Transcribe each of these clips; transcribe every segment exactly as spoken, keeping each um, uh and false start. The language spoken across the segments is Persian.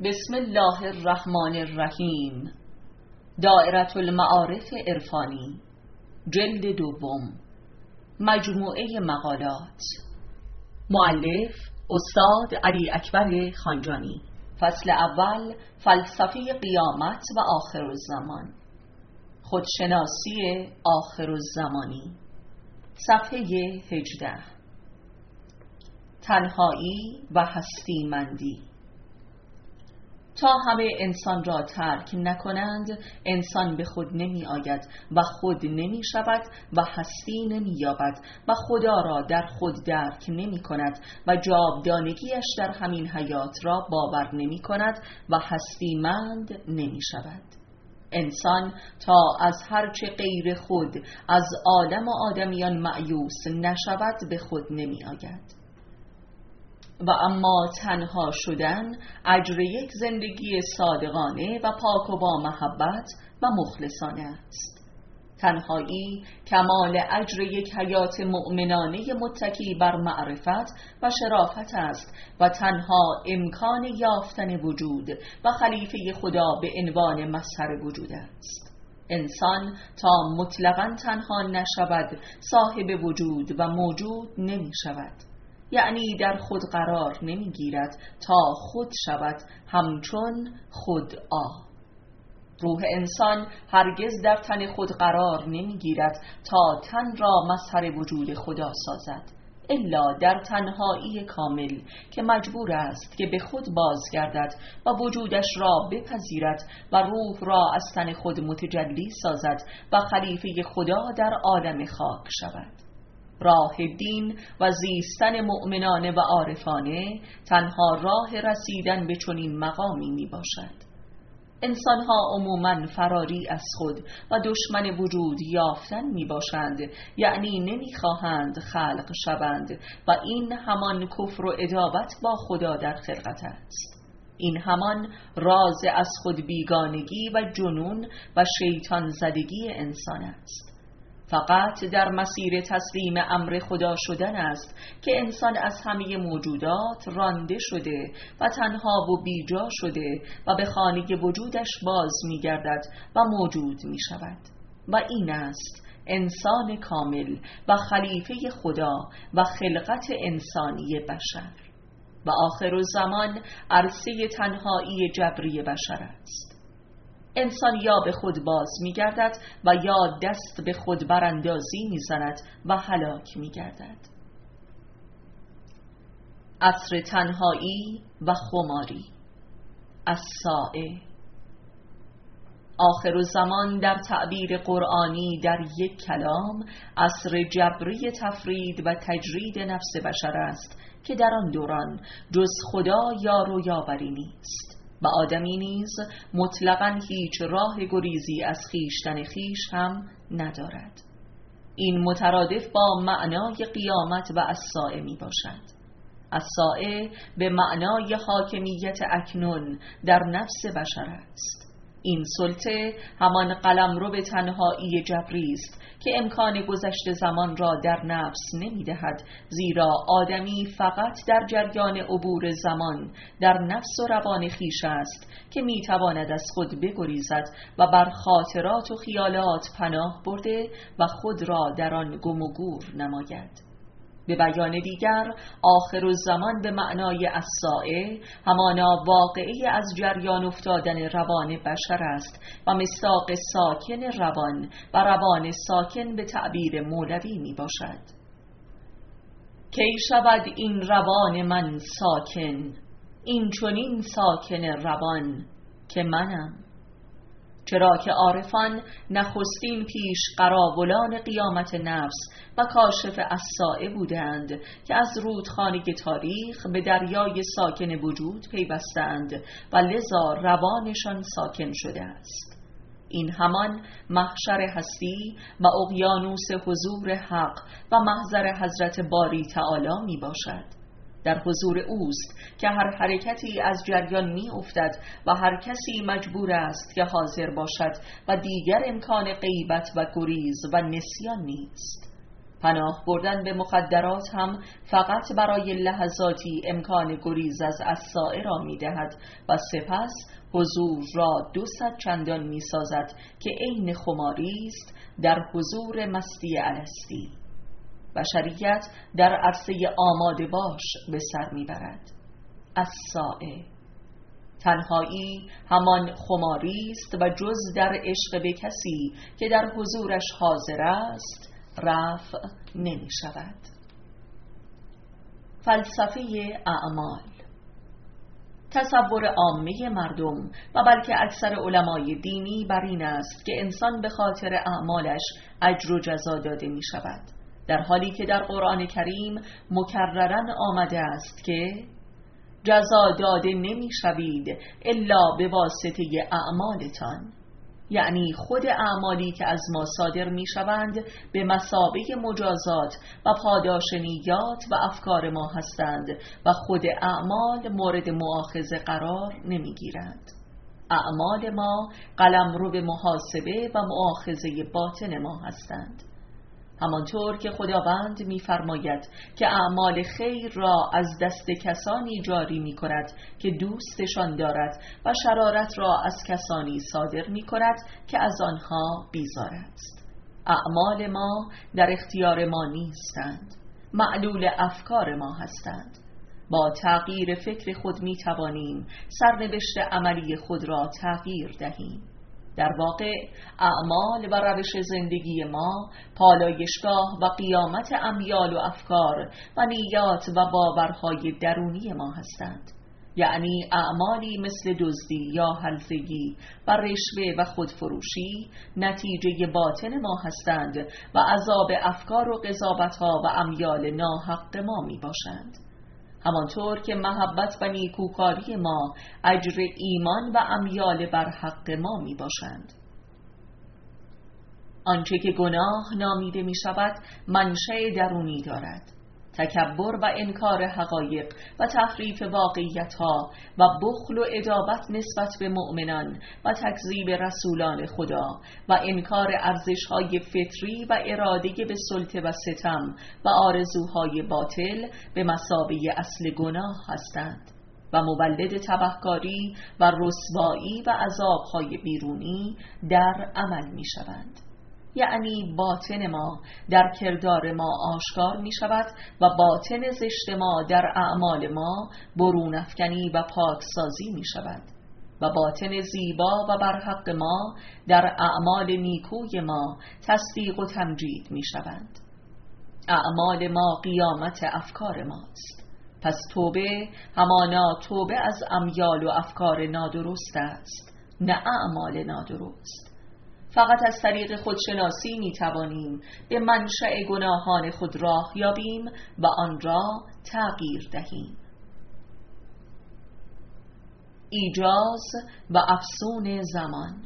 بسم الله الرحمن الرحیم. دائره المعارف عرفانی، جلد دوم، مجموعه مقالات. مؤلف استاد علی اکبر خانجانی. فصل اول، فلسفه قیامت و آخرالزمان، خودشناسی آخرالزمانی. صفحه هجده. تنهایی و هستیمندی. تا همه انسان را ترک نکنند، انسان به خود نمی آید و خود نمی شود و هستی نمی یابد و خدا را در خود درک نمی کند و جاودانگیش در همین حیات را باور نمی کند و هستیمند نمی شود. انسان تا از هرچه غیر خود از عالم و آدمیان مأیوس نشود به خود نمی آید. و اما تنها شدن اجر یک زندگی صادقانه و پاک و با محبت و مخلصانه است. تنهایی کمال اجر یک حیات مؤمنانه متکی بر معرفت و شرافت است و تنها امکان یافتن وجود و خلیفه خدا به عنوان مظهر وجود است. انسان تا مطلقاً تنها نشود صاحب وجود و موجود نمی شود، یعنی در خود قرار نمی گیرد تا خود شود همچون خود آ. روح انسان هرگز در تن خود قرار نمی گیرد تا تن را مظهر وجود خدا سازد، الا در تنهایی کامل که مجبور است که به خود بازگردد و وجودش را بپذیرد و روح را از تن خود متجلی سازد و خلیفه خدا در عالم خاک شود. راه دین و زیستن مؤمنانه و عارفانه تنها راه رسیدن به چنین مقامی می باشد. انسانها عموماً فراری از خود و دشمن وجود یافتن می باشند، یعنی نمی خواهند خلق شوند و این همان کفر و عداوت با خدا در خلقت است. این همان راز از خود بیگانگی و جنون و شیطان زدگی انسان است. فقط در مسیر تسلیم امر خدا شدن است که انسان از همه موجودات رانده شده و تنها و بیجا شده و به خانه وجودش باز می گردد و موجود می شود. و این است انسان کامل و خلیفه خدا و خلقت انسانی بشر. و آخرالزمان عرصه تنهایی جبری بشر است. انسان یا به خود باز می گردد و یا دست به خود براندازی می زند و هلاک می گردد. عصر تنهایی و خماری. الساعه. آخرالزمان در تعبیر قرآنی در یک کلام عصر جبری تفرید و تجرید نفس بشر است که در آن دوران جز خدا یار و یاوری نیست و آدمی نیز مطلقاً هیچ راه گریزی از خیشتن خیش هم ندارد. این مترادف با معنای قیامت و الساعه می باشد. الساعه به معنای حاکمیت اکنون در نفس بشر است. این سلطه همان قلمرو به تنهایی جبری است که امکان گذشت زمان را در نفس نمی دهد، زیرا آدمی فقط در جریان عبور زمان در نفس و روان خیش است که می تواند از خود بگریزد و بر خاطرات و خیالات پناه برده و خود را در آن گم و گور نماید. به بیان دیگر، آخرالزمان به معنای الساعه همانا واقعی از جریان افتادن روان بشر است و مصداق ساکن روان و روان ساکن به تعبیر مولوی می باشد. کی شود این روان من ساکن، این چنین ساکن روان که منم. چرا که عارفان نخستین پیش قراولان قیامت نفس و کاشف الساعه بودند که از رودخانه تاریخ به دریای ساکن وجود پیوستند و لذا روانشان ساکن شده است. این همان محشر هستی و اقیانوس حضور حق و محضر حضرت باری تعالی می باشد. در حضور اوست که هر حرکتی از جریان می افتد و هر کسی مجبور است که حاضر باشد و دیگر امکان غیبت و گریز و نسیان نیست. پناه بردن به مخدرات هم فقط برای لحظاتی امکان گریز از عصائه را می دهد و سپس حضور را دو صد چندان می سازد که عین خماری است در حضور مستی الستی. بشریت در عرصه آماده باش به سر می برد. عصائه تنهایی همان خماری است و جز در عشق به کسی که در حضورش حاضر است رفع نمی شود. فلسفه اعمال. تصور عامه مردم و بلکه اکثر علمای دینی بر این است که انسان به خاطر اعمالش اجر و جزا داده می شود، در حالی که در قرآن کریم مکرراً آمده است که جزا داده نمی شوید الا به واسطه اعمالتان، یعنی خود اعمالی که از ما صادر می شوند به مثابه مجازات و پاداش نیات و افکار ما هستند و خود اعمال مورد مؤاخذه قرار نمی گیرند. اعمال ما قلمرو به محاسبه و مؤاخذه باطن ما هستند، همانطور که خداوند می‌فرماید که اعمال خیر را از دست کسانی جاری می‌کند که دوستشان دارد و شرارت را از کسانی صادر می‌کند که از آنها بیزار است. اعمال ما در اختیار ما نیستند، معلول افکار ما هستند. با تغییر فکر خود می‌توانیم سرنوشت عملی خود را تغییر دهیم. در واقع اعمال و روش زندگی ما پالایشگاه و قیامت امیال و افکار و نیات و باورهای درونی ما هستند، یعنی اعمالی مثل دزدی یا حلفگی و رشوه و خودفروشی نتیجه باطن ما هستند و عذاب افکار و قضاوتها و امیال ناحق ما می باشند. همانطور که محبت و نیکوکاری ما اجر ایمان و امیال بر حق ما می باشند. آنچه که گناه نامیده می شود منشأ درونی دارد. تکبر و انکار حقایق و تحریف واقعیت‌ها و بخل و عداوت نسبت به مؤمنان و تکذیب رسولان خدا و انکار ارزش‌های فطری و اراده به سلطه و ستم و آرزوهای باطل به مثابه اصل گناه هستند و مولد تبهکاری و رسوایی و عذاب‌های بیرونی در عمل می‌شوند. یعنی باطن ما در کردار ما آشکار می شود و باطن زشت ما در اعمال ما برون افکنی و پاکسازی می شود و باطن زیبا و برحق ما در اعمال نیکوی ما تصدیق و تمجید می شوند. اعمال ما قیامت افکار ماست. پس توبه همانا توبه از امیال و افکار نادرست است، نه اعمال نادرست. فقط از طریق خودشناسی می توانیم به منشأ گناهان خود راه یابیم و آن را تغییر دهیم. ایجاز و افسون زمان.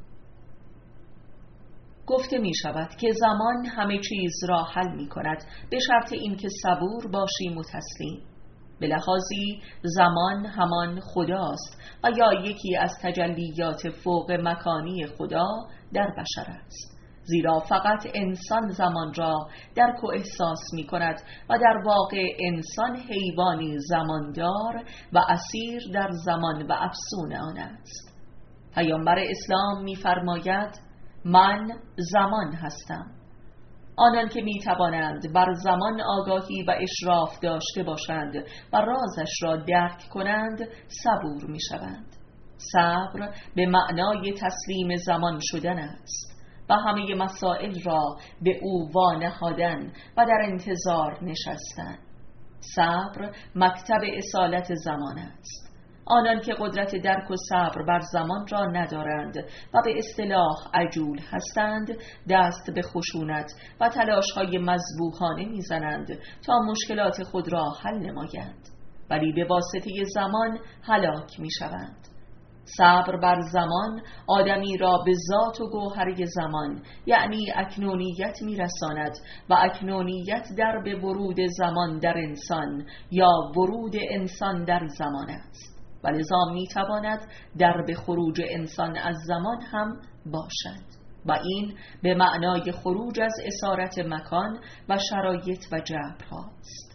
گفته می شود که زمان همه چیز را حل می کند به شرط اینکه صبور باشیم و تسلیم. به لحاظی زمان همان خداست و یا یکی از تجلیات فوق مکانی خدا در بشر است، زیرا فقط انسان زمان را درک و احساس می کند و در واقع انسان حیوانی زماندار و اسیر در زمان و افسون آن است. پیامبر اسلام می فرماید من زمان هستم. آنان که می توانند بر زمان آگاهی و اشراف داشته باشند و رازش را درک کنند صبور می شوند. صبر به معنای تسلیم زمان شدن است و همه مسائل را به او وانهادن و در انتظار نشستن. صبر مکتب اصالت زمان است. آنان که قدرت درک و صبر بر زمان را ندارند و به اصطلاح عجول هستند دست به خشونت و تلاش‌های مذبوحانه می‌زنند تا مشکلات خود را حل نمایند، ولی به واسطه زمان هلاک می‌شوند. صبر بر زمان آدمی را به ذات و گوهر زمان یعنی اکنونیت میرساند و اکنونیت در به ورود زمان در انسان یا ورود انسان در زمان است و لذا میتواند در به خروج انسان از زمان هم باشد. و این به معنای خروج از اسارت مکان و شرایط و جبرهاست.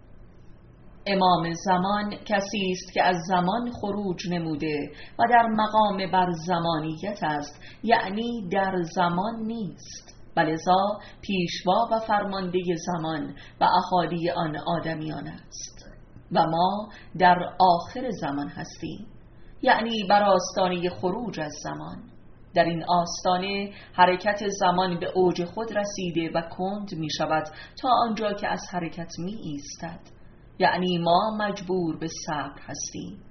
امام زمان کسی است که از زمان خروج نموده و در مقام بر زمانیت است، یعنی در زمان نیست، ولذا پیشوا و فرمانده زمان و اهالی آن آدمیان است و ما در آخر زمان هستیم، یعنی بر آستانه خروج از زمان. در این آستانه حرکت زمان به اوج خود رسیده و کند می شود تا آنجا که از حرکت می ایستد، یعنی ما مجبور به صبر هستیم.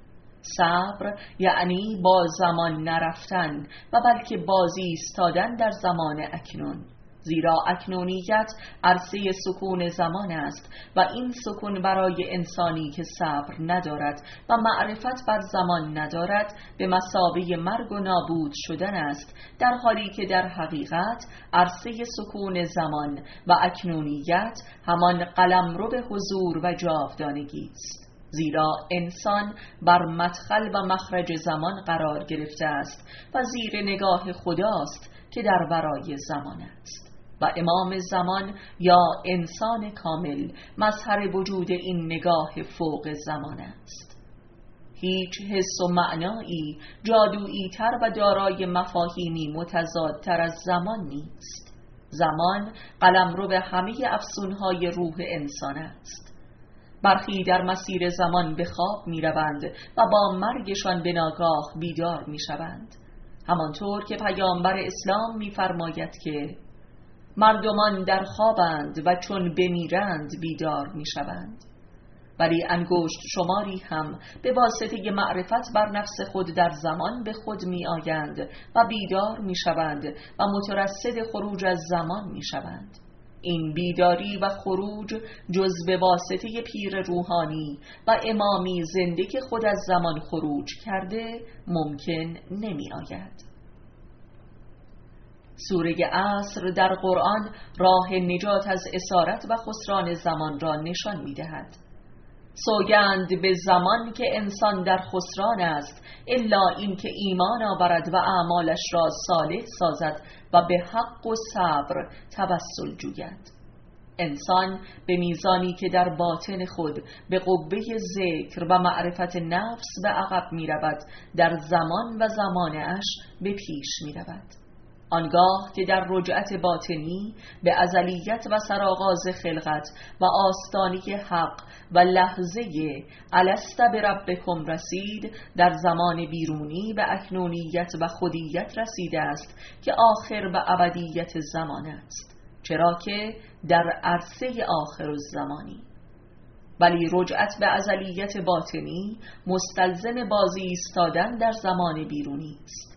صبر یعنی با زمان نرفتن و بلکه بازی ایستادن در زمان اکنون، زیرا اکنونیت عرصه سکون زمان است و این سکون برای انسانی که صبر ندارد و معرفت بر زمان ندارد به مثابه مرگ و نابود شدن است، در حالی که در حقیقت عرصه سکون زمان و اکنونیت همان قلمرو به حضور و جاودانگی است، زیرا انسان بر مدخل و مخرج زمان قرار گرفته است و زیر نگاه خداست که در ورای زمان است. و امام زمان یا انسان کامل مظهر وجود این نگاه فوق زمان است. هیچ حس و معنایی جادویی تر و دارای مفاهیمی متضادتر از زمان نیست. زمان قلمرو به همه افسونهای روح انسان است. برخی در مسیر زمان به خواب می روند و با مرگشان به ناگاه بیدار می شوند، همانطور که پیامبر اسلام می فرماید که مردمان در خوابند و چون بمیرند بیدار می شوند، ولی انگشت شماری هم به واسطه معرفت بر نفس خود در زمان به خود می آیند و بیدار می شوند و مترصد خروج از زمان می شوند. این بیداری و خروج جز به واسطه پیر روحانی و امامی زنده که خود از زمان خروج کرده ممکن نمی آید. سوره عصر در قرآن راه نجات از اسارت و خسران زمان را نشان می دهد. سوگند به زمان که انسان در خسران است، الا این که ایمان آورد و اعمالش را صالح سازد و به حق و صبر توسل جوید. انسان به میزانی که در باطن خود به قوه ذکر و معرفت نفس به عقب می رود، در زمان و زمانش به پیش می رود. آنگاه که در رجعت باطنی به ازلیت و سرآغاز خلقت و آستانه حق و لحظه الست بربکم رسید، در زمان بیرونی به اکنونیت و خودیت رسیده است که آخر به ابدیت زمان است، چرا که در عرصه آخر الزمانی. ولی رجعت به ازلیت باطنی مستلزم بازی ایستادن در زمان بیرونی است.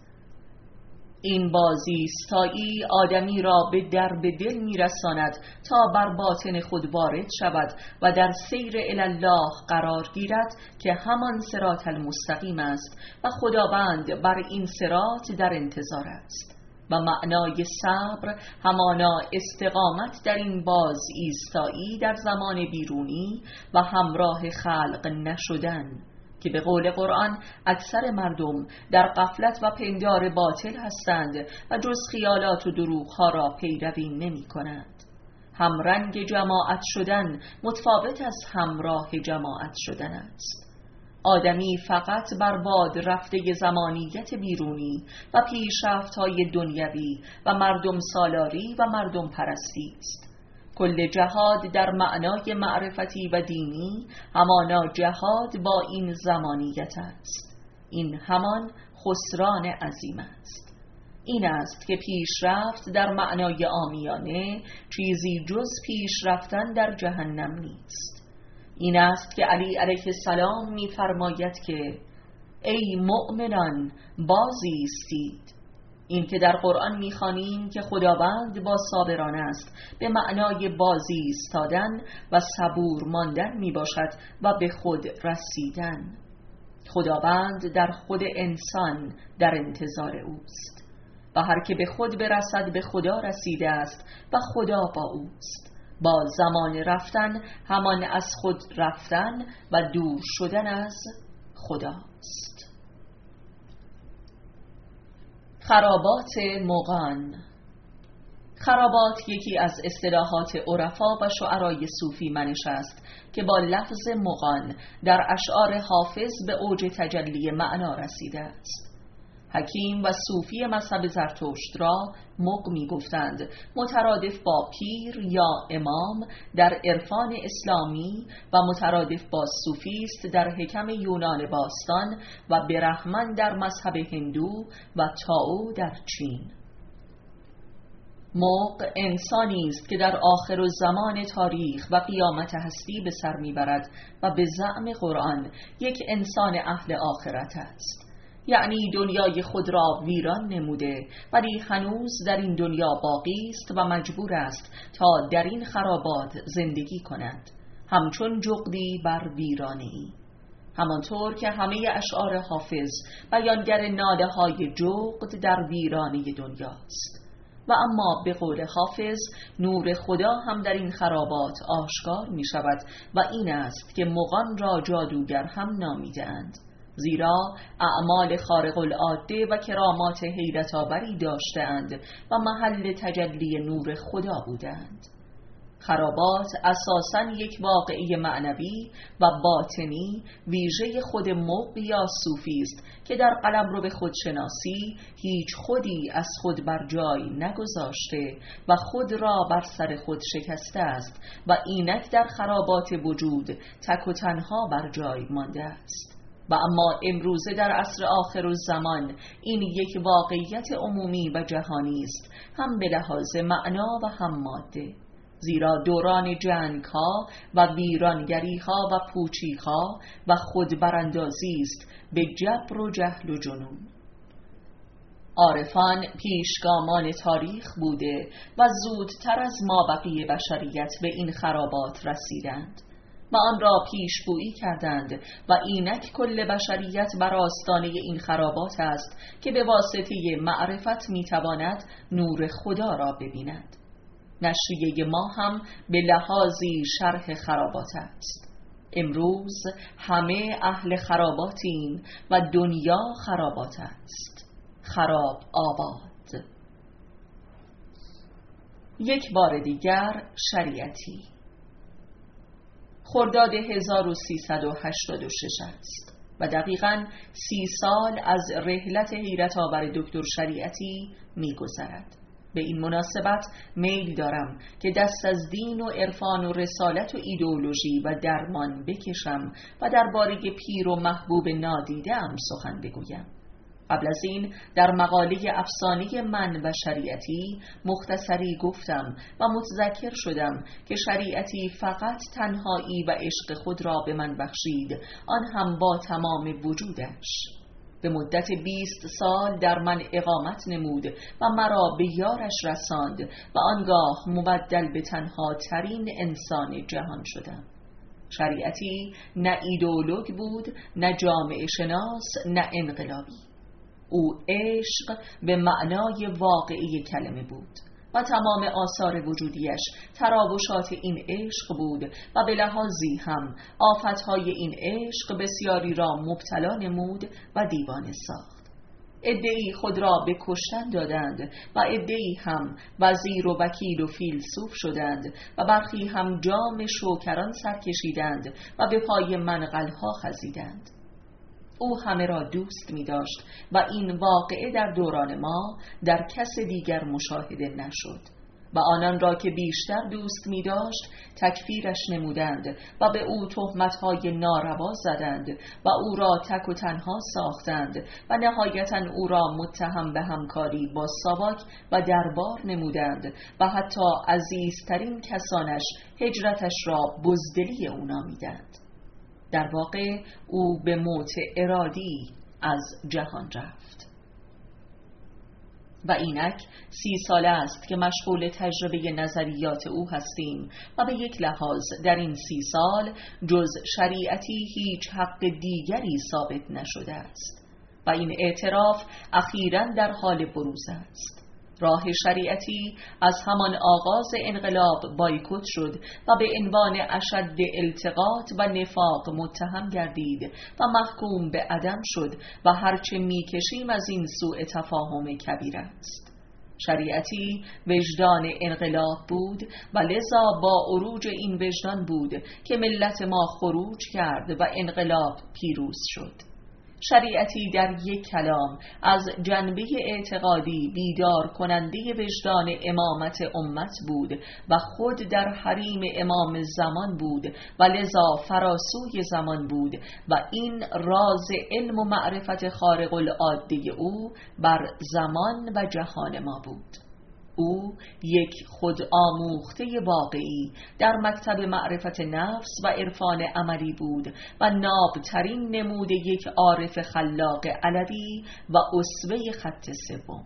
این بازی ایستایی آدمی را به درب دل میرساند تا بر باطن خود وارد شود و در سیر الله قرار گیرد که همان صراط المستقیم است و خداوند بر این صراط در انتظار است. و معنای صبر همانا استقامت در این باز ایستایی در زمان بیرونی و همراه خلق نشدن، که به قول قرآن اکثر مردم در غفلت و پندار باطل هستند و جز خیالات و دروغ‌ها را پیروی نمی کنند. همرنگ جماعت شدن متفاوت از همراه جماعت شدن است. آدمی فقط بر باد رفته زمانیت بیرونی و پیشرفت‌های دنیوی و مردم سالاری و مردم پرستی است. کل جهاد در معنای معرفتی و دینی همانا جهاد با این زمانیت است. این همان خسران عظیم است. این است که پیشرفت در معنای عامیانه چیزی جز پیشرفتن در جهنم نیست. این است که علی علیه السلام می فرماید که ای مؤمنان بازایستید. این که در قرآن می‌خوانیم که خداوند با صابران است به معنای بازی ایستادن و صبور ماندن میباشد و به خود رسیدن. خداوند در خود انسان در انتظار اوست و هر که به خود برسد به خدا رسیده است و خدا با اوست. با زمان رفتن همان از خود رفتن و دور شدن از خداست. خرابات مغان. خرابات یکی از اصطلاحات عرفا و شعرای صوفی منش است که با لفظ مغان در اشعار حافظ به اوج تجلی معنا رسیده است. حکیم و صوفی مذهب زرتشت را مغ می گفتند، مترادف با پیر یا امام در عرفان اسلامی و مترادف با صوفیست در حکم یونان باستان و برهمن در مذهب هندو و تائو در چین. مغ انسانی است که در آخر زمان تاریخ و قیامت هستی به سر میبرد و به زعم قرآن یک انسان اهل آخرت است. یعنی دنیای خود را ویران نموده ولی هنوز در این دنیا باقی است و مجبور است تا در این خرابات زندگی کند، همچون جغدی بر ویرانه ای. همانطور که همه اشعار حافظ بیانگر ناله های جغد در ویرانه دنیاست. و اما به قول حافظ نور خدا هم در این خرابات آشکار می شود و این است که مغان را جادوگر هم نامیدند، زیرا اعمال خارق العاده و کرامات حیرت آوری داشتند و محل تجلی نور خدا بودند. خرابات اساساً یک واقعه معنوی و باطنی ویژه خود مغ یا صوفی است که در قلمرو خودشناسی هیچ خودی از خود بر جای نگذاشته و خود را بر سر خود شکسته است و اینک در خرابات وجود تک و تنها بر جای مانده است. و اما امروزه در عصر آخر الزمان این یک واقعیت عمومی و جهانی است، هم به لحاظ معنا و هم ماده، زیرا دوران جنگ ها و ویرانگری ها و پوچی ها و خودبراندازی است به جبر و جهل و جنون. عارفان پیشگامان تاریخ بوده و زودتر از مابقی بشریت به این خرابات رسیدند و آن را پیشگویی کردند و اینک کل بشریت بر آستانه این خرابات است که به واسطه معرفت میتواند نور خدا را ببیند. نشریه ما هم به لحاظی شرح خرابات است. امروز همه اهل خراباتیم و دنیا خرابات است، خراب آباد. یک بار دیگر شریعتی. خرداد هزار و سیصد و هشتاد و شش است و دقیقاً سی سال از رحلت حیرت آور دکتر شریعتی می گذرد. به این مناسبت میل دارم که دست از دین و عرفان و رسالت و ایدئولوژی و درمان بکشم و درباره پیر و محبوب نادیده ام سخن بگویم. قبل از این در مقاله افسانه من و شریعتی مختصری گفتم و متذکر شدم که شریعتی فقط تنهایی و عشق خود را به من بخشید، آن هم با تمام وجودش. به مدت بیست سال در من اقامت نمود و مرا به یارش رساند و آنگاه مبدل به تنها ترین انسان جهان شدم. شریعتی نه ایدئولوگ بود، نه جامعه شناس، نه انقلابی. او عشق به معنای واقعی کلمه بود و تمام آثار وجودیش تراوشات این عشق بود و به لحاظی هم آفتهای این عشق بسیاری را مبتلا نمود و دیوانه ساخت. عده‌ای خود را به کشتن دادند و عده‌ای هم وزیر و وکیل و فیلسوف شدند و برخی هم جام شوکران سر کشیدند و به پای منقلها خزیدند. او همه را دوست می داشت و این واقعه در دوران ما در کس دیگر مشاهده نشد و آنان را که بیشتر دوست می داشت تکفیرش نمودند و به او تهمت‌های ناروا زدند و او را تک و تنها ساختند و نهایتاً او را متهم به همکاری با ساواک و دربار نمودند و حتی عزیزترین کسانش هجرتش را بزدلی او نامیدند. در واقع او به موت ارادی از جهان رفت. و اینک سی سال است که مشغول تجربه نظریات او هستیم و به یک لحاظ در این سی سال جز شریعتی هیچ حق دیگری ثابت نشده است و این اعتراف اخیراً در حال بروز است. راه شریعتی از همان آغاز انقلاب بایکوت شد و به عنوان اشد التقاط و نفاق متهم گردید و محکوم به عدم شد و هرچه میکشیم از این سوء تفاهم کبیر است. شریعتی وجدان انقلاب بود و لذا با عروج این وجدان بود که ملت ما خروج کرد و انقلاب پیروز شد. شریعتی در یک کلام از جنبه اعتقادی بیدار کننده وجدان امامت امت بود و خود در حریم امام زمان بود و لذا فراسوی زمان بود و این راز علم و معرفت خارق العاده او بر زمان و جهان ما بود. او یک خود آموخته واقعی در مکتب معرفت نفس و عرفان عملی بود و نابترین نمود یک عارف خلاق علوی و اسوه خط سوم.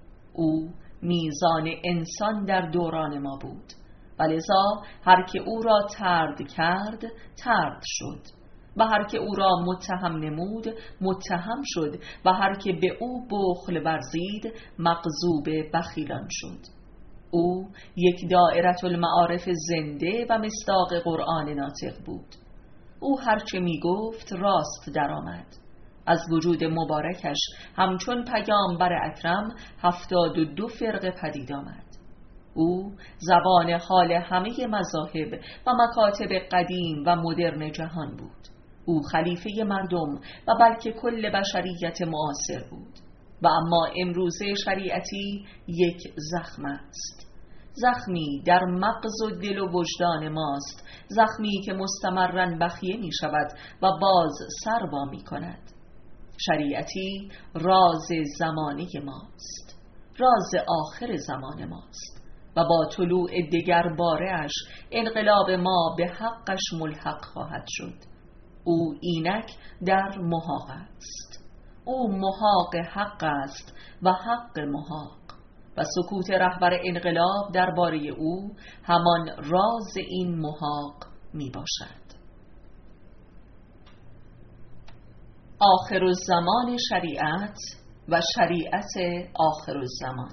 او میزان انسان در دوران ما بود و لذا هر که او را طرد کرد طرد شد و هر که او را متهم نمود متهم شد و هر که به او بخل ورزید مغضوب بخیلان شد. او یک دایره المعارف زنده و مصداق قرآن ناطق بود. او هرچه می گفت راست درآمد. از وجود مبارکش همچون پیامبر اکرم هفتاد و دو فرقه پدید آمد. او زبان حال همه مذاهب و مکاتب قدیم و مدرن جهان بود. او خلیفه مردم و بلکه کل بشریت معاصر بود و اما امروزه شریعتی یک زخم است، زخمی در مغز و دل و وجدان ماست، زخمی که مستمراً بخیه می شود و باز سر وا می کند. شریعتی راز زمانه ماست، راز آخر زمان ماست و با طلوع دگر باره‌اش انقلاب ما به حقش ملحق خواهد شد. او اینک در محاق است، او محاق حق است و حق محاق و سکوت رهبر انقلاب درباره او همان راز این محاق می باشد. آخرالزمان شریعت و شریعت آخرالزمان.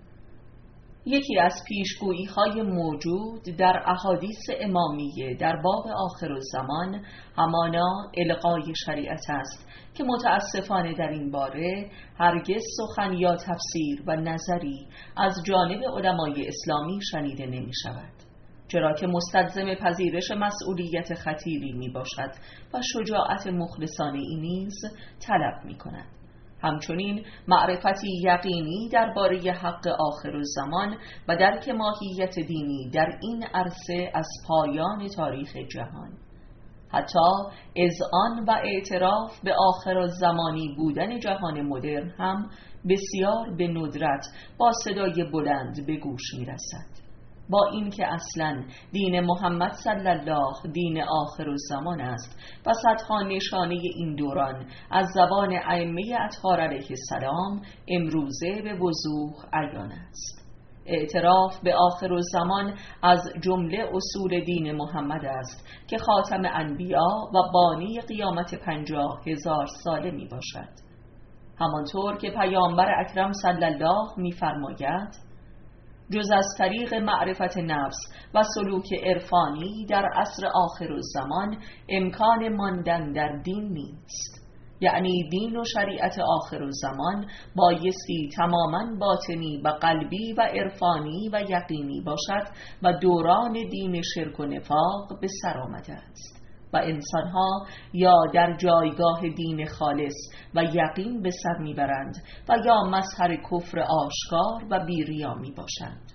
یکی از پیشگویی‌های موجود در احادیث امامیه در باب آخرالزمان همانا القای شریعت است که متاسفانه در این باره هرگز سخن یا تفسیر و نظری از جانب علمای اسلامی شنیده نمی شود، چرا که مستلزم پذیرش مسئولیت خطیری می باشد و شجاعت مخلصانه ای نیز طلب می کند. همچنین معرفتی یقینی درباره حق آخرالزمان و درک ماهیت دینی در این عرصه از پایان تاریخ جهان. حتی اذعان و اعتراف به آخرالزمانی بودن جهان مدرن هم بسیار به ندرت با صدای بلند به گوش می رسد، با اینکه اصلاً دین محمد صلی الله دین آخرالزمان است و صدها نشانه این دوران از زبان ائمه اطهار علیه السلام امروزه به وضوح عیان است. اعتراف به آخرالزمان از جمله اصول دین محمد است که خاتم انبیا و بانی قیامت پنجاه هزار ساله می باشد. همانطور که پیامبر اکرم صلی الله می فرماید جز از طریق معرفت نفس و سلوک عرفانی در عصر آخرالزمان امکان ماندن در دین نیست. یعنی دین و شریعت آخرالزمان بایستی تماماً باطنی و قلبی و عرفانی و یقینی باشد و دوران دین شرک و نفاق به سر آمده است و انسانها یا در جایگاه دین خالص و یقین به سر میبرند و یا مظهر کفر آشکار و بیریا می باشند.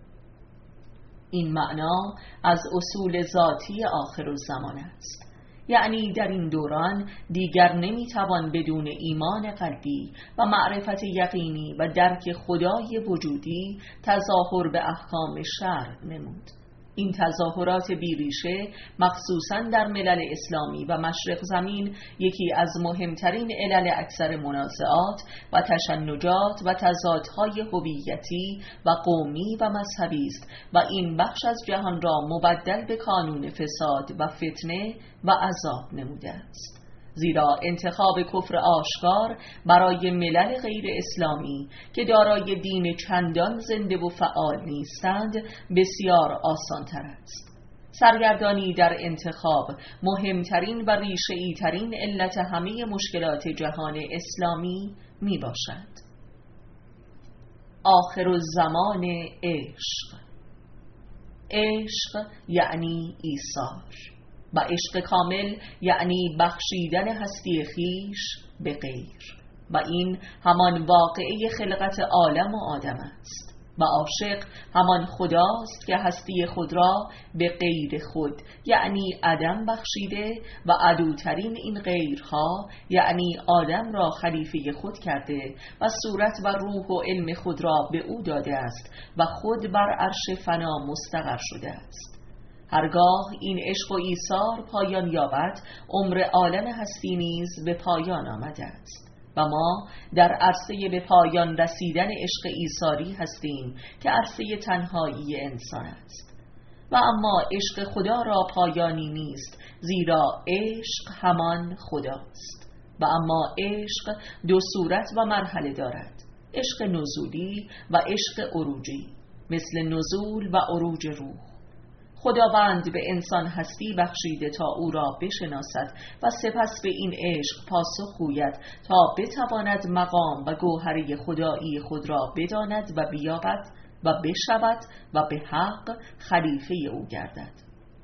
این معنا از اصول ذاتی آخرالزمان است. یعنی در این دوران دیگر نمیتوان بدون ایمان قلبی و معرفت یقینی و درک خدای وجودی تظاهر به احکام شرع نمود. این تظاهرات بیریشه مخصوصاً در ملل اسلامی و مشرق زمین یکی از مهمترین علل اکثر منازعات و تشنجات و تضادهای هویتی و قومی و مذهبی است و این بخش از جهان را مبدل به کانون فساد و فتنه و عذاب نموده است. زیرا انتخاب کفر آشکار برای ملل غیر اسلامی که دارای دین چندان زنده و فعال نیستند بسیار آسان‌تر است. سرگردانی در انتخاب مهمترین و ریشه‌ای ترین علت همه مشکلات جهان اسلامی می باشد. آخرالزمان عشق. عشق یعنی ایثار و عشق کامل یعنی بخشیدن هستی خیش به غیر و این همان واقعه خلقت عالم و آدم است و عاشق همان خداست که هستی خود را به غیر خود یعنی عدم بخشیده و عدوترین این غیرها یعنی آدم را خلیفه خود کرده و صورت و روح و علم خود را به او داده است و خود بر عرش فنا مستقر شده است. هرگاه این عشق و ایثار پایان یابد، عمر عالم هستی نیز به پایان آمده است و ما در عرصه به پایان رسیدن عشق ایثاری هستیم که عرصه تنهایی انسان است. و اما عشق خدا را پایانی نیست، زیرا عشق همان خداست. و اما عشق دو صورت و مرحله دارد، عشق نزولی و عشق عروجی، مثل نزول و عروج روح. خداوند به انسان هستی بخشیده تا او را بشناسد و سپس به این عشق پاسخ گوید تا بتواند مقام و گوهره خدایی خود را بداند و بیابد و بشود و به حق خلیفه او گردد.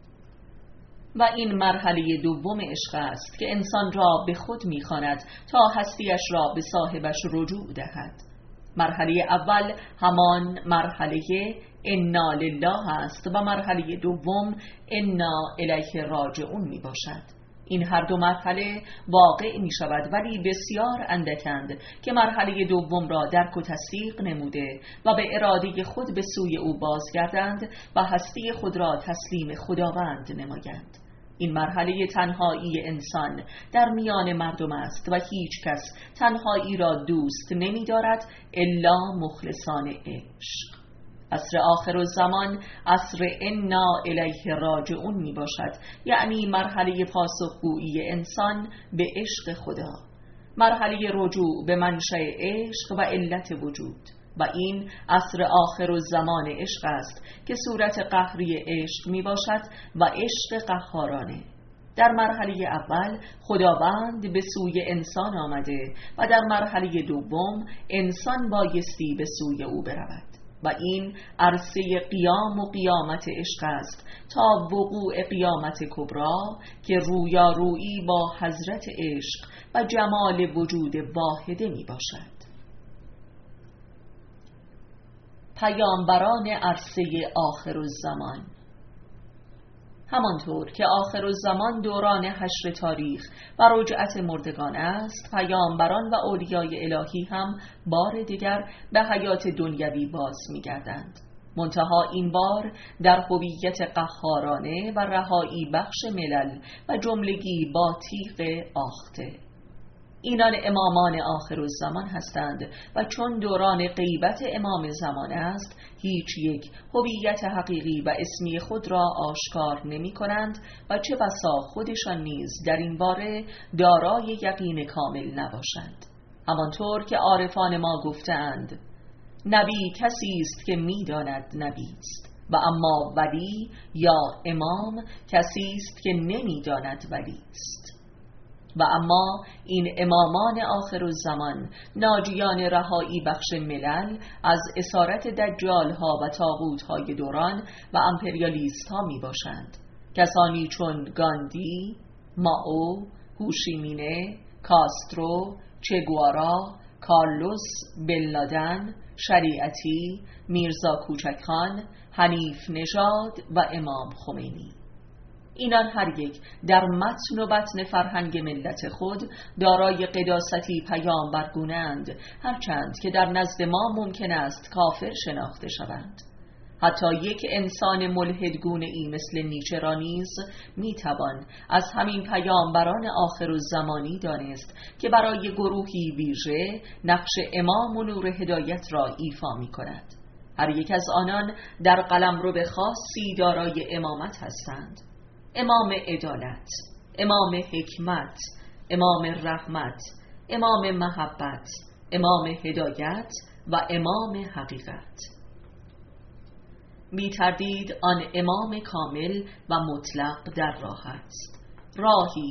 و این مرحله دوم عشق است که انسان را به خود می‌خواند تا هستیش را به صاحبش رجوع دهد. مرحله اول همان مرحله انا لله است و مرحله دوم انا الیه راجعون می باشد. این هر دو مرحله واقع می شود، ولی بسیار اندکند که مرحله دوم را درک و تصدیق نموده و به اراده خود به سوی او بازگردند و هستی خود را تسلیم خداوند نمایند. این مرحله تنهایی انسان در میان مردم است و هیچ کس تنهایی را دوست نمی دارد الا مخلصان عشق. عصر آخرالزمان عصر انا الیه راجعون می باشد، یعنی مرحله پاسخگویی انسان به عشق خدا، مرحله رجوع به منشأ عشق و علت وجود. و این عصر آخرالزمان عشق است که صورت قهری عشق می باشد و عشق قهارانه. در مرحله اول خداوند به سوی انسان آمده و در مرحله دوم انسان بایستی به سوی او برود و این عرصه قیام و قیامت عشق است تا وقوع قیامت کبری که رویارویی با حضرت عشق و جمال وجود واحده می باشد. پیامبران عرصه آخرالزمان. همانطور که آخرالزمان دوران حشر تاریخ و رجعت مردگان است، پیامبران و اولیای الهی هم بار دیگر به حیات دنیوی باز می‌گردند. منتها این بار در هویت قهارانه و رهایی بخش ملل و جملگی با تیغ آخته. اینان امامان آخرالزمان هستند و چون دوران غیبت امام زمان است، هیچ یک هویت حقیقی و اسمی خود را آشکار نمی کنند و چه بسا خودشان نیز در این باره دارای یقین کامل نباشند. همانطور که عارفان ما گفتند نبی کسی است که می داند نبی است و اما ولی یا امام کسی است که نمی داند ولی است. و اما این امامان آخرالزمان ناجیان رهایی بخش ملل از اسارت دجال ها و طاغوت های دوران و امپریالیست ها می باشند. کسانی چون گاندی، مائو، هوشیمینه، کاسترو، چگوارا، کارلوس بنلادن، شریعتی، میرزا کوچکخان، حنیف نژاد و امام خمینی. اینان هر یک در متن و بطن فرهنگ ملت خود دارای قداستی پیامبرگونه‌اند، هرچند که در نزد ما ممکن است کافر شناخته شوند. حتی یک انسان ملحدگونه ای مثل نیچه را نیز میتوان از همین پیامبران آخرالزمانی دانست که برای گروهی ویژه نقش امام و نور هدایت را ایفا می کند. هر یک از آنان در قلمرو خاصی دارای امامت هستند: امام عدالت، امام حکمت، امام رحمت، امام محبت، امام هدایت و امام حقیقت. بی تردید آن امام کامل و مطلق در راه است، راهی که این امامان هموار می کنند.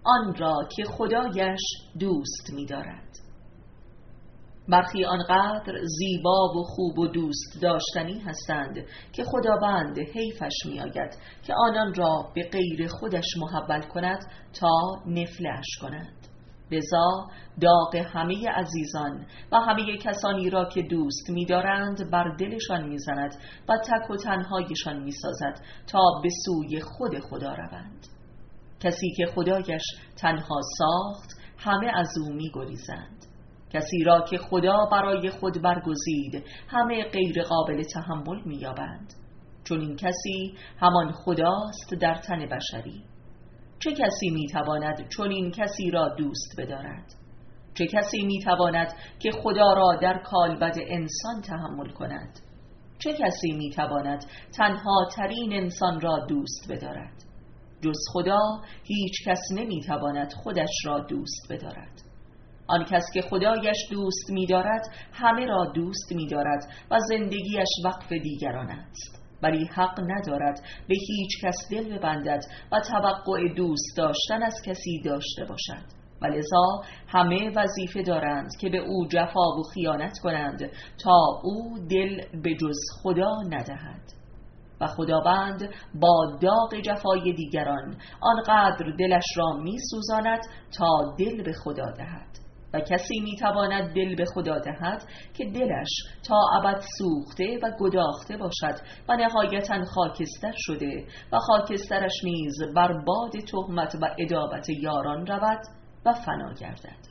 آن را که خدایش دوست می‌دارد. برخی آنقدر زیبا و خوب و دوست داشتنی هستند که خداوند حیفش می‌آید که آنان را به غیر خودش محول کند تا نفله‌اش کند. لذا داغ همه عزیزان و همه کسانی را که دوست می‌دارند بر دلشان می‌زند و تک و تنهایشان می‌سازد تا به سوی خود خدا روند. کسی که خدایش تنها ساخت همه از او می‌گریزند. کسی را که خدا برای خود برگزید همه غیر قابل تحمل می‌یابند. چون این کسی همان خداست در تن بشری. چه کسی میتواند چون این کسی را دوست بدارد؟ چه کسی میتواند که خدا را در کالبد انسان تحمل کند؟ چه کسی میتواند تنها ترین انسان را دوست بدارد؟ جز خدا هیچ کس نمیتواند خودش را دوست بدارد. آن کس که خدایش دوست می‌دارد همه را دوست می‌دارد و زندگیش وقف دیگران است، ولی حق ندارد به هیچ کس دل ببندد و توقع دوست داشتن از کسی داشته باشد، و لذا همه وظیفه دارند که به او جفا و خیانت کنند تا او دل به جز خدا ندهد. و خداوند با داغ جفای دیگران آنقدر دلش را می‌سوزاند تا دل به خدا دهد. و کسی میتواند دل به خدا دهد که دلش تا ابد سوخته و گداخته باشد و نهایتاً خاکستر شده و خاکسترش نیز بر باد تهمت و عداوت یاران رود و فنا گردد.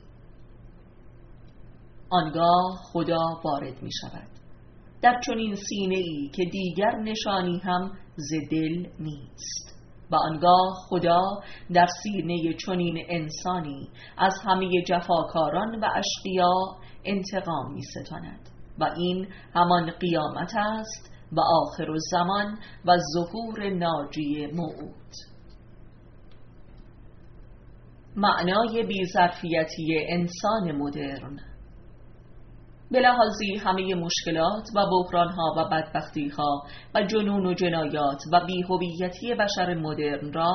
آنگاه خدا وارد می شود در چنین سینه‌ای که دیگر نشانی هم ز دل نیست، و آنگاه خدا در سینه چنین انسانی از همه جفاکاران و اشقیا انتقام می ستاند و این همان قیامت است و آخر الزمان و ظهور ناجی موعود. معنای بی‌ظرفیتی انسان مدرن. به لحاظی همه مشکلات و بحرانها و بدبختیها و جنون و جنایات و بی‌هویتی بشر مدرن را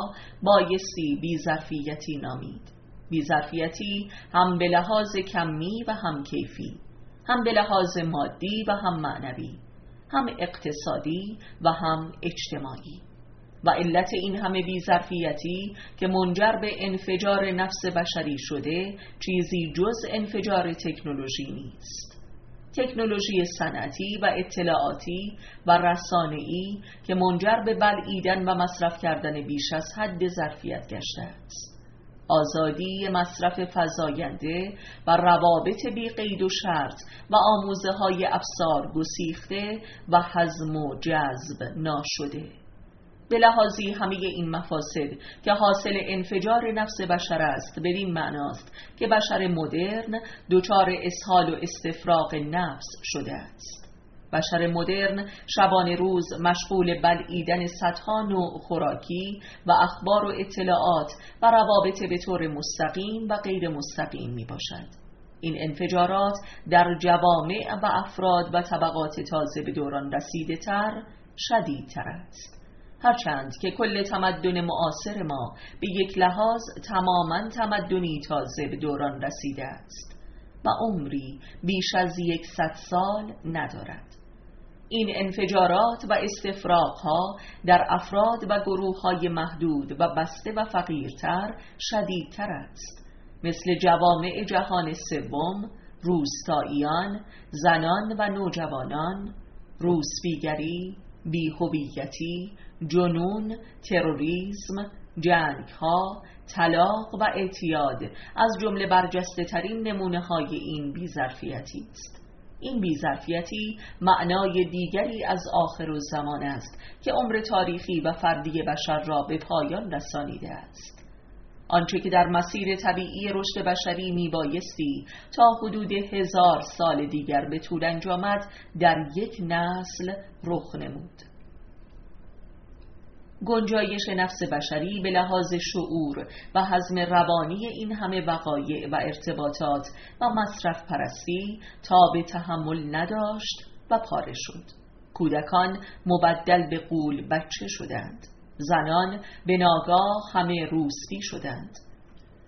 بایستی بی‌ظرفیتی نامید. بی‌ظرفیتی هم به لحاظ کمی و هم کیفی، هم به لحاظ مادی و هم معنوی، هم اقتصادی و هم اجتماعی. و علت این همه بی‌ظرفیتی که منجر به انفجار نفس بشری شده چیزی جز انفجار تکنولوژی نیست. تکنولوژی صنعتی و اطلاعاتی و رسانه‌ای که منجر به بلعیدن و مصرف کردن بیش از حد ظرفیت گشته است. آزادی مصرف فزاینده و روابط بی قید و شرط و آموزه های افسار گسیخته و هضم و جذب ناشده. به لحاظی همه این مفاسد که حاصل انفجار نفس بشر است بدین معناست که بشر مدرن دچار اسهال و استفراغ نفس شده است. بشر مدرن شبانه روز مشغول بلعیدن صدها نوع خوراکی و اخبار و اطلاعات و روابط به طور مستقیم و غیر مستقیم می باشد. این انفجارات در جوامع و افراد و طبقات تازه به دوران رسیده تر شدیدتر است، هرچند که کل تمدن معاصر ما به یک لحاظ تماماً تمدنی تازه به دوران رسیده است و عمری بیش از یکصد سال ندارد. این انفجارات و استفراغ‌ها در افراد و گروه‌های محدود و بسته و فقیرتر شدیدتر است، مثل جوامع جهان سوم، روستاییان، زنان و نوجوانان، روسپیگری، بی‌هویتی، جنون، تروریسم، جنگ‌ها، طلاق و اعتیاد از جمله برجسته ترین نمونه های این بی‌ظرفیتی است. این بی‌ظرفیتی معنای دیگری از آخرالزمان است که عمر تاریخی و فردی بشر را به پایان رسانیده است. آنچه که در مسیر طبیعی رشد بشری میبایستی تا حدود هزار سال دیگر به طول انجامد در یک نسل رخ نمود. گنجایش نفس بشری به لحاظ شعور و هضم روانی این همه وقایع و ارتباطات و مصرف پرستی تاب تحمل نداشت و پاره شد. کودکان مبدل به غول بچه شدند. زنان به ناگاه همه روسپی شدند.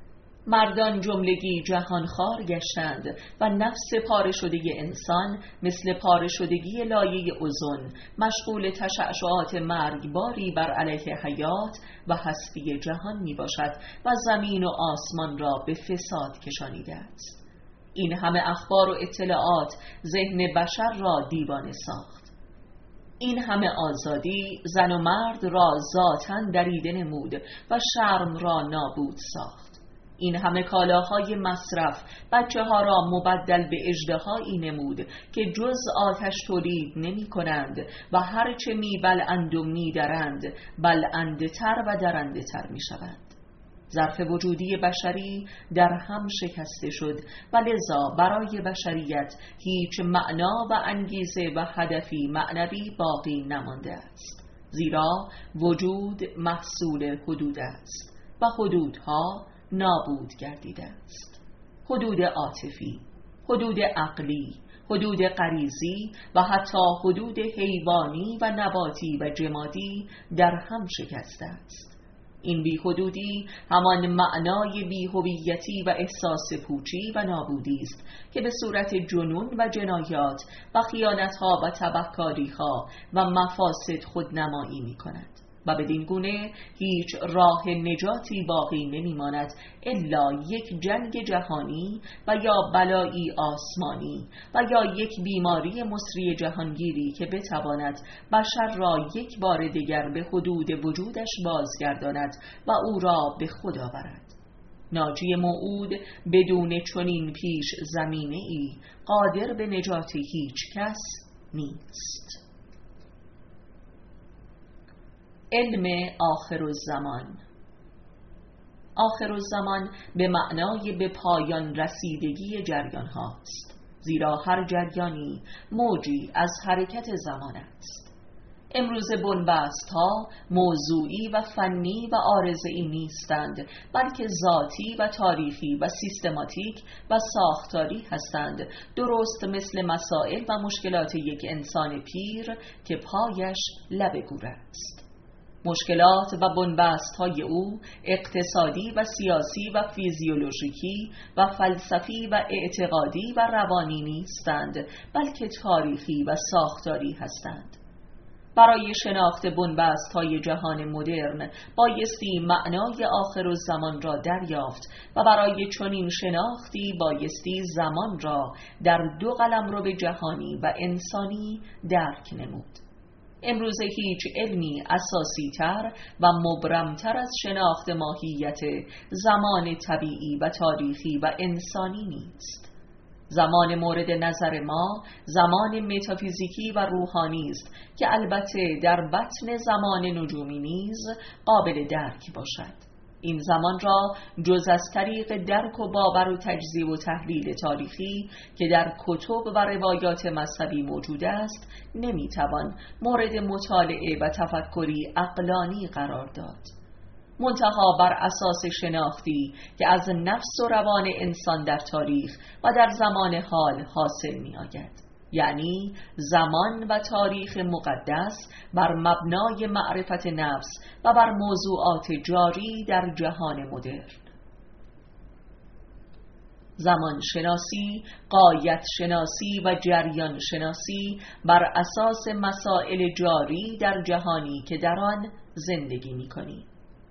مردان جملگی جهانخوار گشتند و نفس پاره شده انسان مثل پاره شدگی لایه اوزون مشغول تشعشعات مرگباری بر علیه حیات و هستی جهان می باشد و زمین و آسمان را به فساد کشانیده است. این همه اخبار و اطلاعات ذهن بشر را دیوانه ساخت. این همه آزادی زن و مرد را ذاتاً دریده نمود و شرم را نابود ساخت. این همه کالاهای مصرف بچه ها را مبدل به اژدهایی نمود که جز آتش تولید نمی کنند و هرچه می بلعند و می درند بلعنده تر و درنده تر می شوند. ظرف وجودی بشری در هم شکسته شد و لذا برای بشریت هیچ معنا و انگیزه و هدفی معنوی باقی نمانده است، زیرا وجود محصول حدود است و حدودها نابود گردیده است. حدود عاطفی، حدود عقلی، حدود غریزی و حتی حدود حیوانی و نباتی و جمادی در هم شکسته است. این بی‌حدودی همان معنای بی‌هویتی و احساس پوچی و نابودی است که به صورت جنون و جنایات و خیانت‌ها و تبهکاری‌ها و مفاسد خودنمایی می‌کند و بدین گونه هیچ راه نجاتی باقی نمی‌ماند الا یک جنگ جهانی و یا بلایی آسمانی و یا یک بیماری مصری جهانگیری که بتواند بشر را یک بار دیگر به حدود وجودش بازگرداند و او را به خود آورد. ناجی موعود بدون چنین پیش زمینه ای قادر به نجات هیچ کس نیست. علم آخرالزمان. آخرالزمان به معنای به پایان رسیدگی جریان هاست، زیرا هر جریانی موجی از حرکت زمان است. امروز بنبست ها موضوعی و فنی و عارضه‌ای نیستند، بلکه ذاتی و تاریخی و سیستماتیک و ساختاری هستند، درست مثل مسائل و مشکلات یک انسان پیر که پایش لب گور است. مشکلات و بنبست‌های او اقتصادی و سیاسی و فیزیولوژیکی و فلسفی و اعتقادی و روانی نیستند، بلکه تاریخی و ساختاری هستند. برای شناخت بنبست‌های جهان مدرن بایستی معنای آخرالزمان را دریافت و برای چنین شناختی بایستی زمان را در دو قلمرو جهانی و انسانی درک نمود. امروز هیچ علمی اساسی تر و مبرمتر از شناخت ماهیت زمان طبیعی و تاریخی و انسانی نیست. زمان مورد نظر ما زمان متافیزیکی و روحانی است که البته در بطن زمان نجومی نیز قابل درک باشد. این زمان را جز از طریق درک و باور و تجزیه و تحلیل تاریخی که در کتب و روایات مذهبی موجود است نمیتوان مورد مطالعه و تفکری عقلانی قرار داد، منتها بر اساس شناختی که از نفس و روان انسان در تاریخ و در زمان حال حاصل می آید، یعنی زمان و تاریخ مقدس بر مبنای معرفت نفس و بر موضوعات جاری در جهان مدرن. زمان شناسی، غایت شناسی و جریان شناسی بر اساس مسائل جاری در جهانی که در آن زندگی می‌کنی.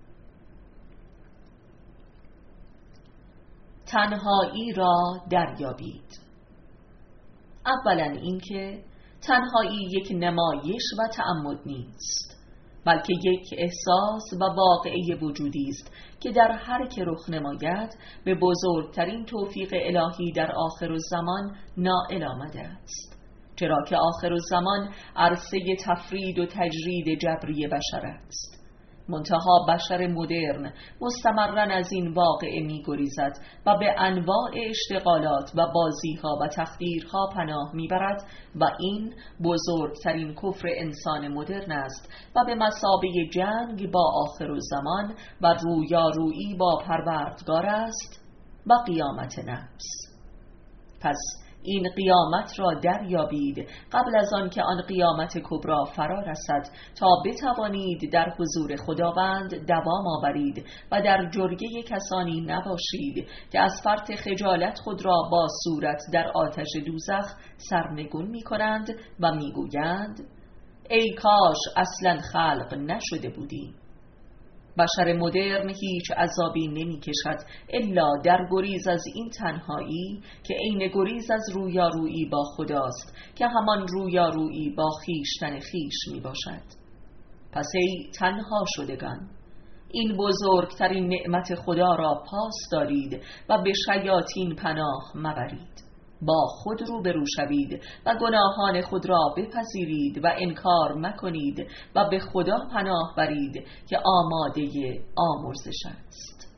تنهایی را دریابید. اولا اینکه تنهایی یک نمایش و تعمد نیست، بلکه یک احساس و واقعه وجودی است که در هر که رخ نماید به بزرگترین توفیق الهی در آخرالزمان نائل آمده است، چرا که آخرالزمان عرصه تفرید و تجرید جبری بشر است. منتها بشر مدرن مستمراً از این واقعه می‌گریزد و به انواع اشتغالات و بازی‌ها و تخدیرها پناه می‌برد و این بزرگترین کفر انسان مدرن است و به مثابه جنگ با آخرالزمان و رویارویی با پروردگار است و قیامت نفس. پس این قیامت را دریابید قبل از آن که آن قیامت کبری فرا رسد، تا بتوانید در حضور خداوند دوام آورید و در جرگه کسانی نباشید که از فرط خجالت خود را با صورت در آتش دوزخ سرنگون می کنند و می گویند ای کاش اصلا خلق نشده بودیم. بشر مدرن هیچ عذابی نمی کشد الا در گریز از این تنهایی که عین گریز از رویارویی با خداست که همان رویارویی با خویشتن خویش می باشد. پس ای تنها شدگان، این بزرگترین نعمت خدا را پاس دارید و به شیاطین پناه مبرید. با خود روبرو شوید و گناهان خود را بپذیرید و انکار مکنید و به خدا پناه برید که آماده آمرزش است.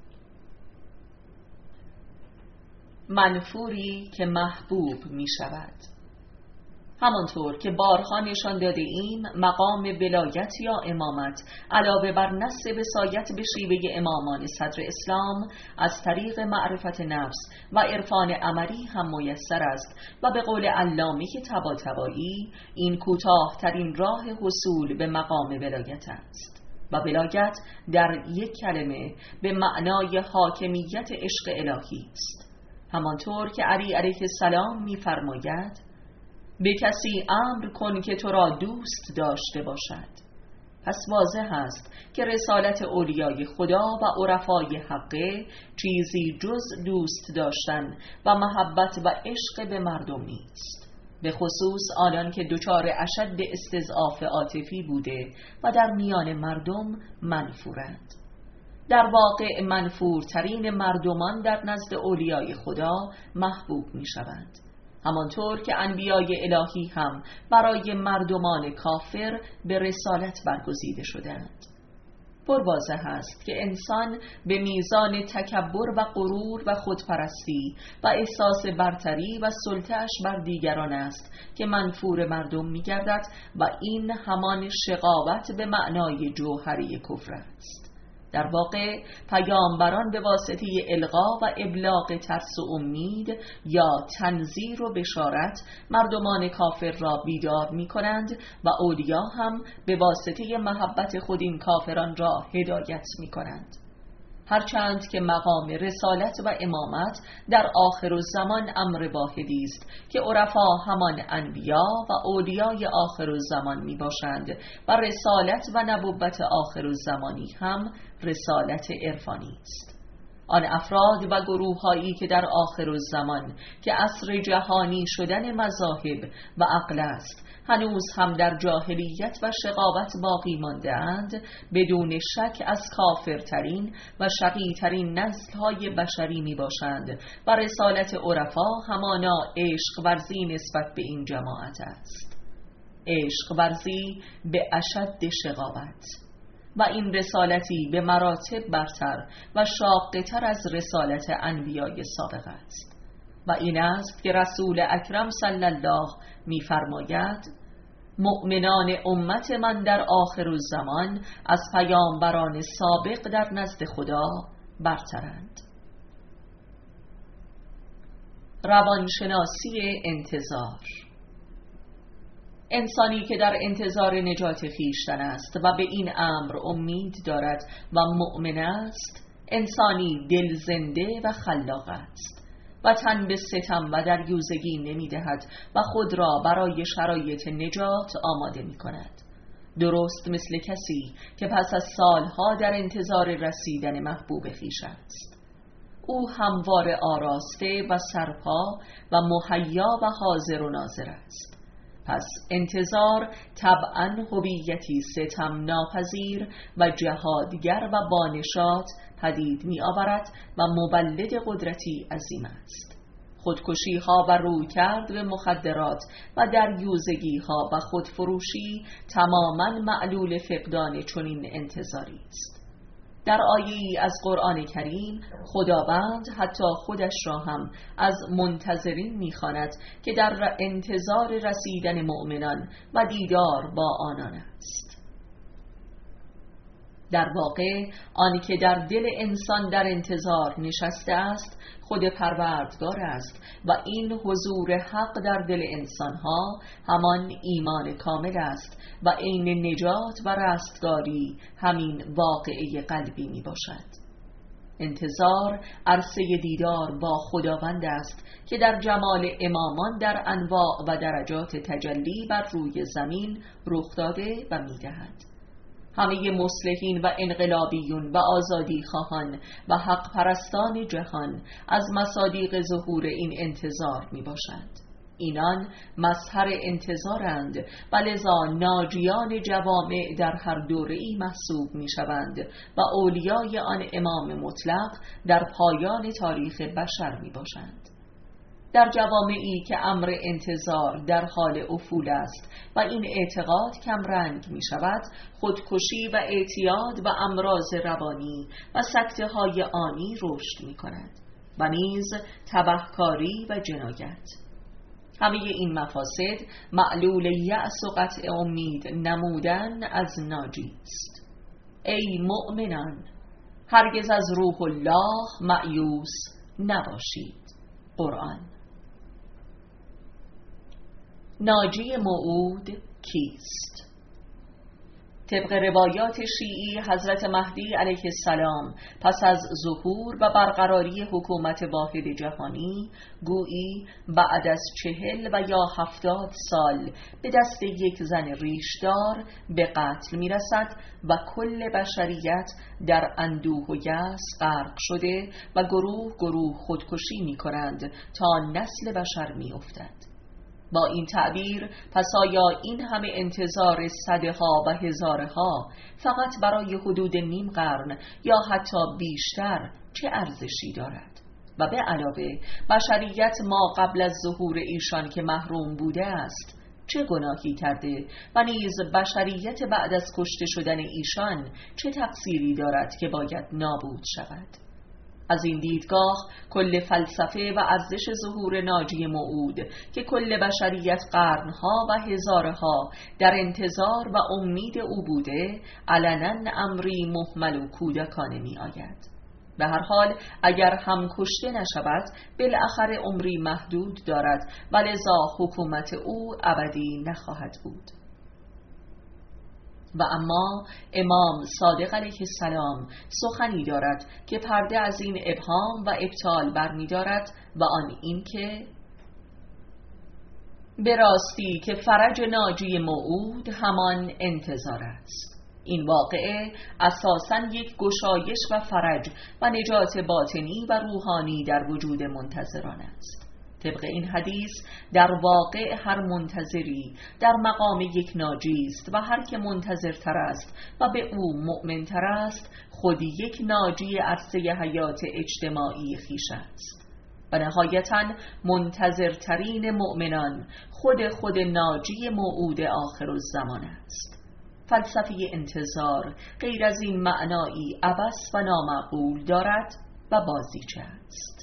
منفوری که محبوب می شود. همانطور که بارها نشان داده ایم، مقام ولایت یا امامت علاوه بر نصب وصایت به شیوه امامان صدر اسلام از طریق معرفت نفس و عرفان عملی هم میسر است و به قول علامه طباطبایی این کوتاه‌ترین راه حصول به مقام ولایت است و ولایت در یک کلمه به معنای حاکمیت عشق الهی است. همانطور که علی علیه السلام می‌فرماید به کسی امر کن که تو را دوست داشته باشد. پس واضح است که رسالت اولیای خدا و عرفای حقه چیزی جز دوست داشتن و محبت و عشق به مردم نیست، به خصوص آنان که دچار اشد استضعاف عاطفی بوده و در میان مردم منفورند. در واقع منفورترین مردمان در نزد اولیای خدا محبوب می شوند، همانطور که انبیای الهی هم برای مردمان کافر به رسالت برگزیده شدند. پرواضح است که انسان به میزان تکبر و غرور و خودپرستی و احساس برتری و سلطه‌اش بر دیگران است که منفور مردم می‌گردد و این همان شقاوت به معنای جوهری کفر است. در واقع پیامبران به واسطه القا و ابلاغ ترس و امید یا تنذیر و بشارت مردمان کافر را بیدار می کنند و اولیا هم به واسطه محبت خود این کافران را هدایت می کنند. هرچند که مقام رسالت و امامت در آخر الزمان امر واحدی است که عرفا همان انبیا و اولیای آخر الزمان می باشند و رسالت و نبوت آخر الزمانی هم رسالت عرفانی است. آن افراد و گروه‌هایی که در آخر الزمان که عصر جهانی شدن مذاهب و عقل است هنوز هم در جاهلیت و شقاوت باقی مانده اند، بدون شک از کافرترین و شقی‌ترین نسل‌های بشری می باشند و رسالت عرفا همانا عشق ورزی نسبت به این جماعت است، عشق ورزی به اشد شقاوت، و این رسالتی به مراتب برتر و شاق‌تر از رسالت انبیای سابق است. و این است که رسول اکرم صلی الله می فرماید مؤمنان امت من در آخر الزمان از پیامبران سابق در نزد خدا برترند. روانشناسی انتظار. انسانی که در انتظار نجات خویشتن است و به این امر امید دارد و مؤمن است، انسانی دل زنده و خلاق است و تن به ستم و دریوزگی نمی دهد و خود را برای شرایط نجات آماده می کند، درست مثل کسی که پس از سالها در انتظار رسیدن محبوب خویش است. او هموار آراسته و سرپا و مهیا و حاضر و ناظر است. پس انتظار طبعاً هویتی ستم ناپذیر و جهادگر و بانشات پدید می آورد و مولد قدرتی عظیم است. خودکشی ها و روی کرد به مخدرات و دریوزگی ها و خودفروشی تماماً معلول فقدان چنین انتظاری است. در آیه‌ای از قرآن کریم خداوند حتی خودش را هم از منتظرین می‌خواند که در انتظار رسیدن مؤمنان و دیدار با آنان است. در واقع آنی که در دل انسان در انتظار نشسته است خود پروردگار است و این حضور حق در دل انسانها همان ایمان کامل است و عین نجات و رستگاری همین واقعه قلبی می باشد. انتظار عرصه دیدار با خداوند است که در جمال امامان در انواع و درجات تجلی بر روی زمین رخ داده و می دهد. همه مصلحین و انقلابیون و آزادی خواهان و حق پرستان جهان از مصادیق ظهور این انتظار می باشند. اینان مظهر انتظارند و لذا ناجیان جوامع در هر دوره‌ای محسوب می شوند و اولیای آن امام مطلق در پایان تاریخ بشر می باشند. در جوامعی که امر انتظار در حال افول است و این اعتقاد کم رنگ می شود، خودکشی و اعتیاد و امراض روانی و سکته های آنی رشد می کند و نیز تبهکاری و جنایت. همه این مفاسد معلول یأس و قطع امید نمودن از ناجی است. ای مؤمنان، هرگز از روح الله مأیوس نباشید. قرآن. ناجی موعود کیست؟ طبق روایات شیعی حضرت مهدی علیه السلام پس از ظهور و برقراری حکومت واحد جهانی گویی بعد از چهل و یا هفتاد سال به دست یک زن ریشدار به قتل می رسد و کل بشریت در اندوه و یأس غرق شده و گروه گروه خودکشی می کنند تا نسل بشر می افتد. با این تعبیر پس آیا این همه انتظار صدها و هزارها فقط برای حدود نیم قرن یا حتی بیشتر چه ارزشی دارد؟ و به علاوه بشریت ما قبل از ظهور ایشان که محروم بوده است چه گناهی کرده و نیز بشریت بعد از کشته شدن ایشان چه تقصیری دارد که باید نابود شود؟ از این دیدگاه کل فلسفه و ارزش ظهور ناجی موعود که کل بشریت قرنها و هزارها در انتظار و امید او بوده علنا امری مهمل و کودکانه می آید. به هر حال اگر هم کشته نشود بالاخره عمری محدود دارد و لذا حکومت او ابدی نخواهد بود. و اما امام صادق علیه السلام سخنی دارد که پرده از این ابهام و ابطال برمی دارد و آن این که به راستی که فرج ناجی موعود همان انتظار است. این واقعه اساساً یک گشایش و فرج و نجات باطنی و روحانی در وجود منتظران است. طبق این حدیث در واقع هر منتظری در مقام یک ناجی است و هر که منتظرتر است و به او مؤمنتر است خود یک ناجی عرصه حیات اجتماعی خویش است. و نهایتاً منتظرترین مؤمنان خود خود ناجی موعود آخرالزمان است. فلسفه انتظار غیر از این معنایی عبث و نامعقول دارد و بازیچه است.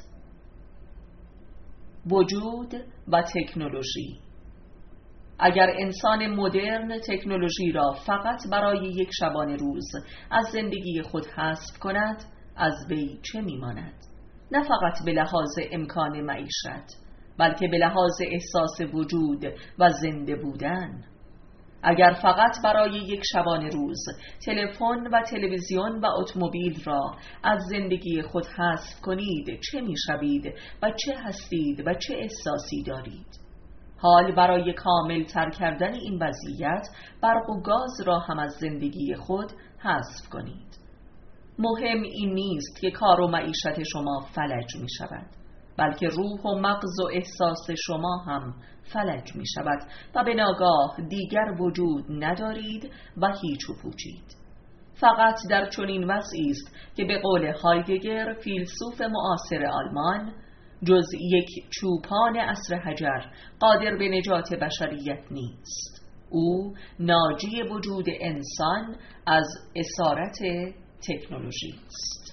وجود و تکنولوژی. اگر انسان مدرن تکنولوژی را فقط برای یک شبانه روز از زندگی خود حذف کند از وی چه میماند؟ نه فقط به لحاظ امکان معیشت بلکه به لحاظ احساس وجود و زنده بودن. اگر فقط برای یک شبانه روز تلفن و تلویزیون و اتومبیل را از زندگی خود حذف کنید چه میشوید و چه هستید و چه احساسی دارید؟ حال برای کامل تر کردن این وضعیت برق و گاز را هم از زندگی خود حذف کنید. مهم این نیست که کار و معیشت شما فلج می شود بلکه روح و مغز و احساس شما هم فلج می شود و به ناگاه دیگر وجود ندارید و هیچ و پوچید. فقط در چنین وضعی است که به قول هایدگر فیلسوف معاصر آلمان جز یک چوپان عصر حجر قادر به نجات بشریت نیست. او ناجی وجود انسان از اسارت تکنولوژی است.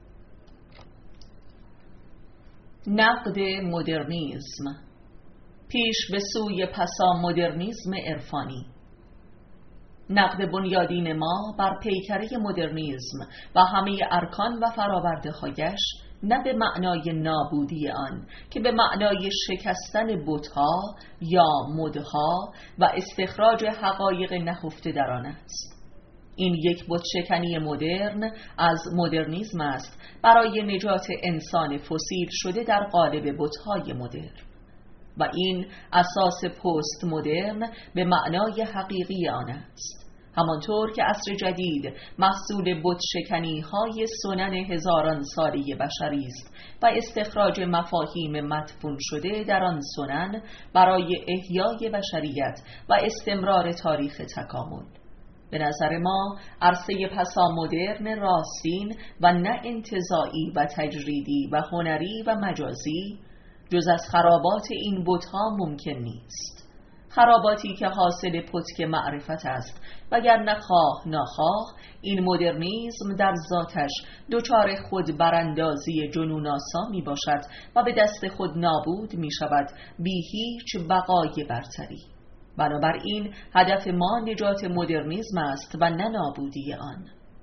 نقد مدرنیسم. پیش به سوی پسا مدرنیسم عرفانی. نقد بنیادین ما بر پیکره مدرنیسم و همه ارکان و فرآورده‌هایش نه به معنای نابودی آن که به معنای شکستن بت‌ها یا مدها و استخراج حقایق نهفته در آن است. این یک بت‌شکنی مدرن از مدرنیسم است برای نجات انسان فسیل شده در قالب بت‌های مدرن، و این اساس پست مدرن به معنای حقیقی آن است. همانطور که عصر جدید محصول بت‌شکنی های سنن هزاران ساله بشری است و استخراج مفاهیم مدفون شده در آن سنن برای احیای بشریت و استمرار تاریخ تکامل. به نظر ما عرصه پسامدرن راستین و نه انتزاعی و تجریدی و هنری و مجازی جز از خرابات این بت‌ها ممکن نیست. خراباتی که حاصل پتک معرفت است، وگرنه خواه ناخواه این مدرنیسم در ذاتش دچار خود براندازی جنون‌آسا می باشد و به دست خود نابود می شود بی هیچ بقای برتری. بنابراین هدف ما نجات مدرنیسم است و نه نابودی آن.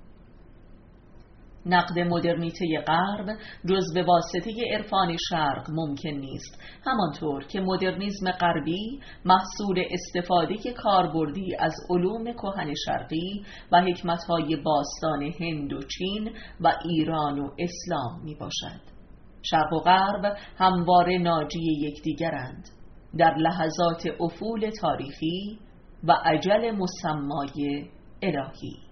نقد مدرنیته غرب جز به واسطه عرفان شرق ممکن نیست، همانطور که مدرنیسم غربی محصول استفاده کاربردی از علوم کهن شرقی و حکمت‌های باستان هند و چین و ایران و اسلام می باشد. شرق و غرب همواره ناجی یکدیگرند در لحظات افول تاریخی و اجل مسمای الهی.